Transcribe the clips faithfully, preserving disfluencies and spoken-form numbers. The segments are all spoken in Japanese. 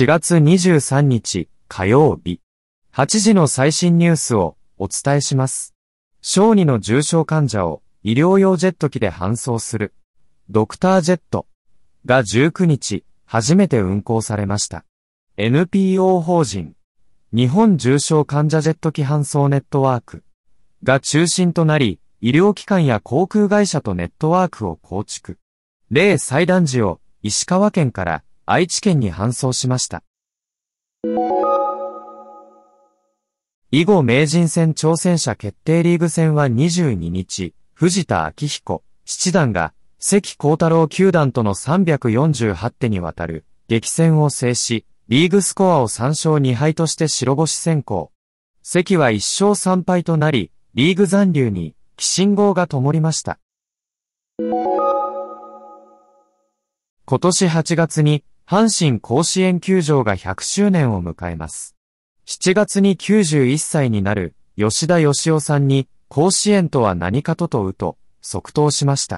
しがつにじゅうさんにち火曜日、はちじの最新ニュースをお伝えします。小児の重症患者を医療用ジェット機で搬送するドクタージェットがじゅうくにち初めて運航されました。エヌピーオー 法人日本重症患者ジェット機搬送ネットワークが中心となり、医療機関や航空会社とネットワークを構築。例採卵児を石川県から愛知県に搬送しました。囲碁名人戦挑戦者決定リーグ戦はにじゅうににち、藤田明彦七段が関航太郎九段とのさんびゃくよんじゅうはちてにわたる激戦を制し、リーグスコアをさんしょうにはいとして白星先行。関はいっしょうさんぱいとなり、リーグ残留に寄進号が灯りました。今年はちがつに阪神甲子園球場がひゃくしゅうねんを迎えます。しちがつにきゅうじゅういっさいになる吉田義雄さんに甲子園とは何かと問うと即答しました。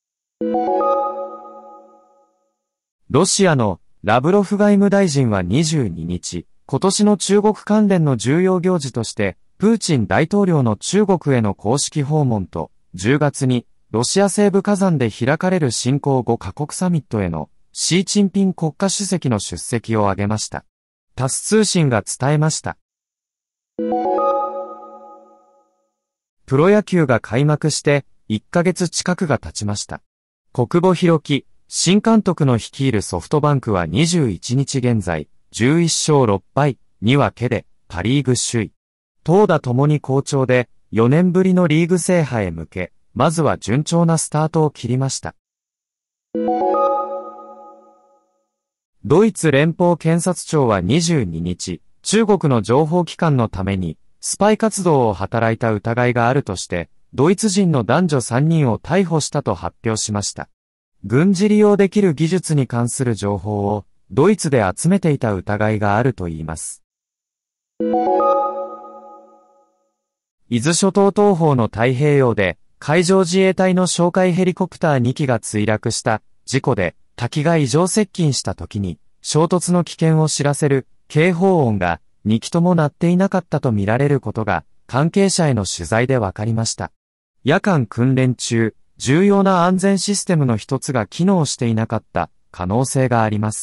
ロシアのラブロフ外務大臣はにじゅうににち、今年の中国関連の重要行事として、プーチン大統領の中国への公式訪問と、じゅうがつにロシア西部火山で開かれる新興ごかこくサミットへのシー・チンピン国家主席の出席を挙げました。タス通信が伝えました。プロ野球が開幕していっかげつ近くが経ちました。小久保裕紀新監督の率いるソフトバンクはにじゅういちにち現在じゅういっしょうろっぱいにわけでパリーグ首位。投打ともに好調でよねんぶりのリーグ制覇へ向け、まずは順調なスタートを切りました。ドイツ連邦検察庁はにじゅうににち、中国の情報機関のためにスパイ活動を働いた疑いがあるとして、ドイツ人の男女さんにんを逮捕したと発表しました。軍事利用できる技術に関する情報をドイツで集めていた疑いがあるといいます。伊豆諸島東方の太平洋で海上自衛隊の哨戒ヘリコプターにきが墜落した事故で滝が異常接近した時に衝突の危険を知らせる警報音がにきとも鳴っていなかったとみられることが関係者への取材で分かりました。夜間訓練中、重要な安全システムの一つが機能していなかった可能性があります。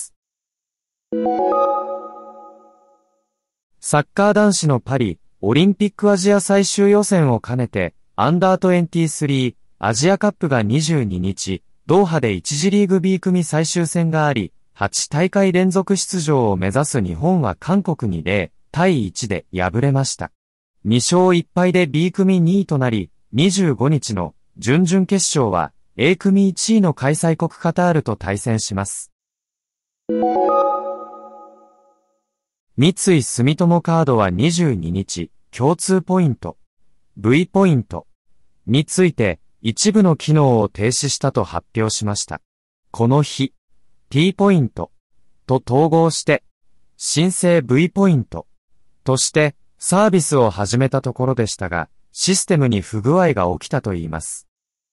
サッカー男子のパリオリンピックアジア最終予選を兼ねてアンダーにじゅうさんアジアカップがにじゅうににちドーハでいちじリーグ B 組最終戦があり、はちたいかい連続出場を目指す日本は韓国にゼロたいいちで敗れました。にしょういっぱいで B 組にいとなり、にじゅうごにちの準々決勝は A 組いちいの開催国カタールと対戦します。三井住友カードはにじゅうににち、共通ポイント、V ポイントについて一部の機能を停止したと発表しました。この日、T ポイントと統合して、新生 V ポイントとしてサービスを始めたところでしたが、システムに不具合が起きたといいます。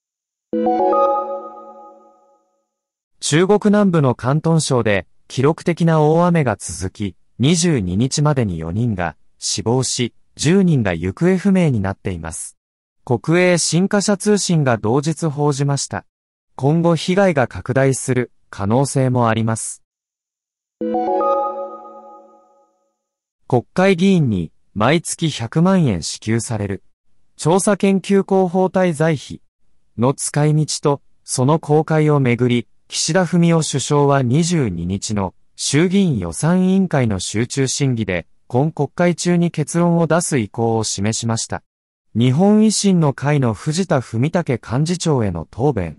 中国南部の広東省で記録的な大雨が続き、にじゅうににちまでによにんが死亡し、じゅうにんが行方不明になっています。国営新華社通信が同日報じました。今後被害が拡大する可能性もあります。国会議員に毎月ひゃくまんえん支給される。調査研究広報滞在費の使い道とその公開をめぐり、岸田文雄首相はにじゅうににちの衆議院予算委員会の集中審議で、今国会中に結論を出す意向を示しました。日本維新の会の藤田文武幹事長への答弁。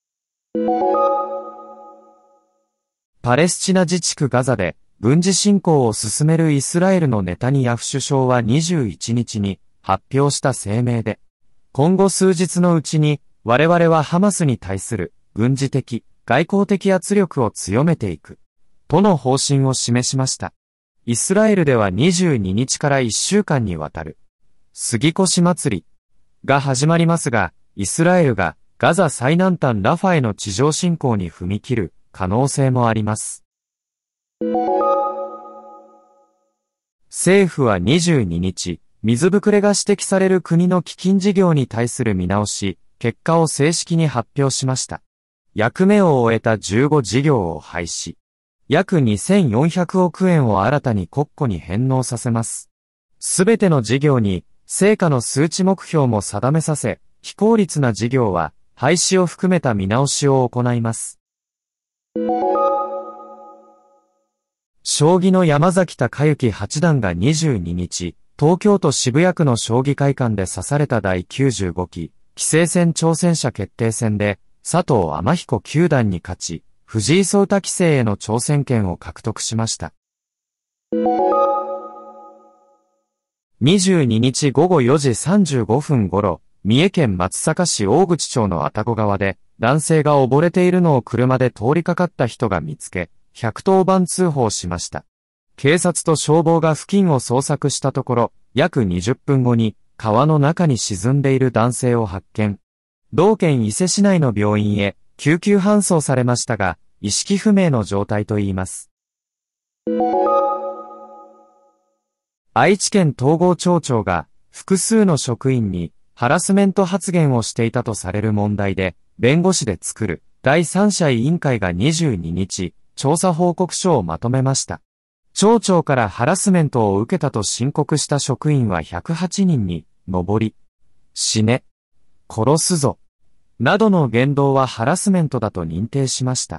パレスチナ自治区ガザで軍事侵攻を進めるイスラエルのネタニヤフ首相はにじゅういちにちに発表した声明で、今後数日のうちに我々はハマスに対する軍事的、外交的圧力を強めていく、との方針を示しました。イスラエルではにじゅうににちからいっしゅうかんにわたる杉越祭りが始まりますが、イスラエルがガザ最南端ラファへの地上侵攻に踏み切る可能性もあります。 政府はにじゅうににち、水ぶくれが指摘される国の基金事業に対する見直し、結果を正式に発表しました。役目を終えたじゅうご事業を廃止。約にせんよんひゃくおくえんを新たに国庫に返納させます。すべての事業に成果の数値目標も定めさせ、非効率な事業は廃止を含めた見直しを行います。将棋の山崎隆之八段がにじゅうににち、東京都渋谷区の将棋会館で指されただいきゅうじゅうごき、棋聖戦挑戦者決定戦で、佐藤天彦九段に勝ち、藤井聡太棋聖への挑戦権を獲得しました。にじゅうににちごごよじさんじゅうごふん頃、三重県松阪市大口町の愛宕川で、男性が溺れているのを車で通りかかった人が見つけ、ひゃくとおばん通報しました。警察と消防が付近を捜索したところ、約にじゅっぷんごに、川の中に沈んでいる男性を発見。同県伊勢市内の病院へ救急搬送されましたが、意識不明の状態といいます。愛知県東郷町長が複数の職員にハラスメント発言をしていたとされる問題で、弁護士で作る第三者委員会がにじゅうににち、調査報告書をまとめました。町長からハラスメントを受けたと申告した職員はひゃくはちにんに上り、死ね、殺すぞ、などの言動はハラスメントだと認定しました。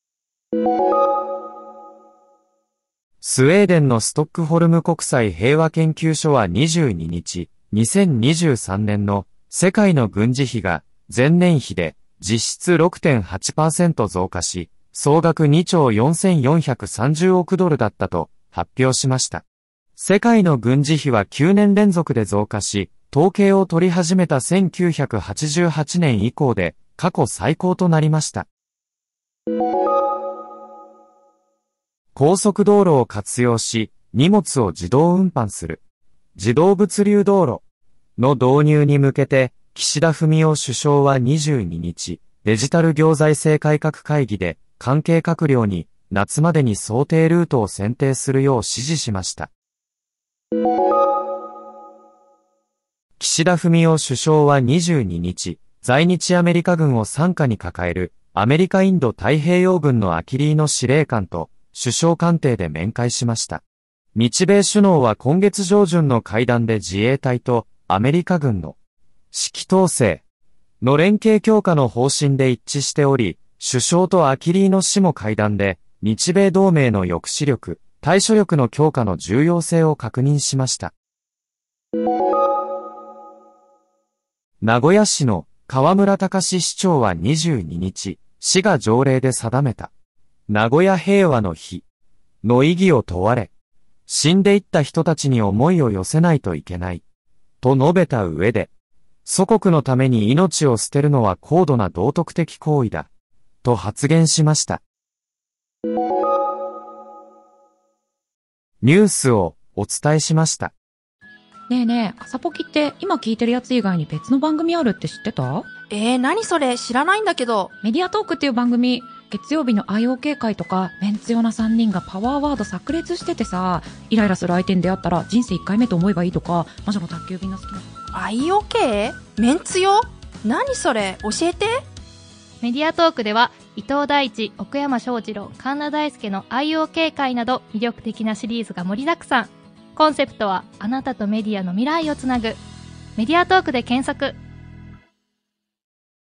スウェーデンのストックホルム国際平和研究所はにじゅうににち、にせんにじゅうさんねんの世界の軍事費が前年比で実質 ろくてんはちパーセント 増加し、総額にちょうよんせんよんひゃくさんじゅうおくドルだったと発表しました。世界の軍事費はきゅうねん連続で増加し、統計を取り始めたせんきゅうひゃくはちじゅうはちねん以降で過去最高となりました。高速道路を活用し、荷物を自動運搬する自動物流道路の導入に向けて、岸田文雄首相はにじゅうににち、デジタル行財政改革会議で関係閣僚に夏までに想定ルートを選定するよう指示しました。岸田文雄首相はにじゅうににち、在日アメリカ軍を傘下に抱えるアメリカインド太平洋軍のアキリーノ司令官と首相官邸で面会しました。日米首脳は今月上旬の会談で自衛隊とアメリカ軍の指揮統制の連携強化の方針で一致しており、首相とアキリーノ氏も会談で日米同盟の抑止力、対処力の強化の重要性を確認しました。名古屋市の河村たかし市長はにじゅうににち、市が条例で定めた名古屋平和の日の意義を問われ、死んでいった人たちに思いを寄せないといけない、と述べた上で、祖国のために命を捨てるのは高度な道徳的行為だ、と発言しました。ニュースをお伝えしました。 ねえねえ、朝ポキって今聞いてるやつ以外に別の番組あるって知ってた？ えー、何それ知らないんだけど。 メディアトークっていう番組、月曜日の アイオーケー 会とかメンツ用なさんにんがパワーワード炸裂しててさ、イライラする相手に出会ったら人生いっかいめと思えばいいとか、魔女の宅急便の好きなアイオーケー？ メンツ用？何それ教えて。 メディアトークでは伊藤大地、奥山翔二郎、神田大輔の アイオーケー 会など魅力的なシリーズが盛りだくさん。コンセプトはあなたとメディアの未来をつなぐ。メディアトークで検索。